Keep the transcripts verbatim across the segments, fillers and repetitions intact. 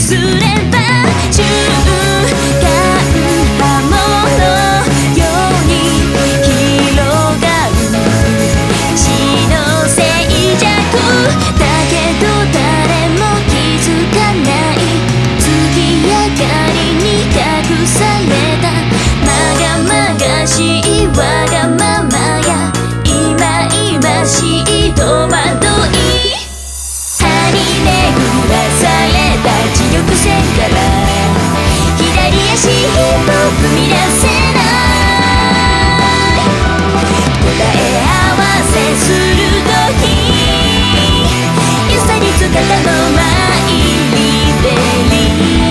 すれば瞬間波紋のように広がる死の静寂だけど誰も気づかない月明かりに隠されたまがまがしいわがままやいまいましい戸惑い張り巡らされた磁力線から左足一歩踏み出せない答え合わせする時ゆさりつかたのマイリベリー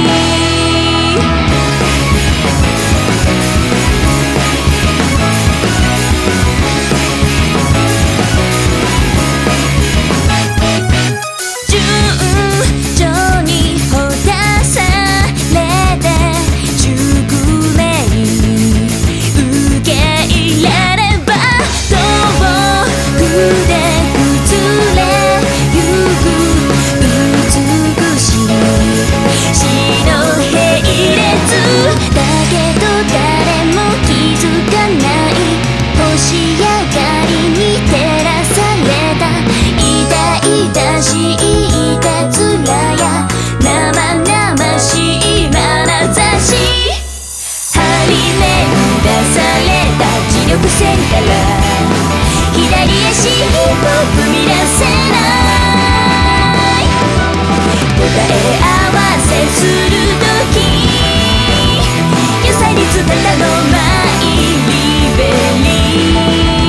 線から左足一歩踏み出せない答え合わせする時ゆさりつかたのマイリベリー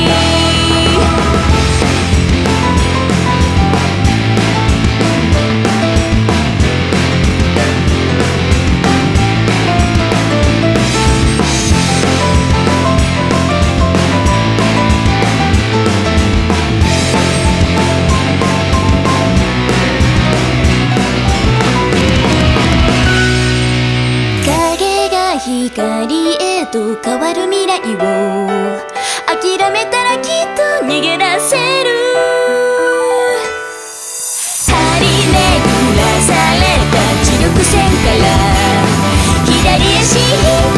光へと変わる未来を諦めたらきっと逃げ出せる張り巡らされた磁力線から左足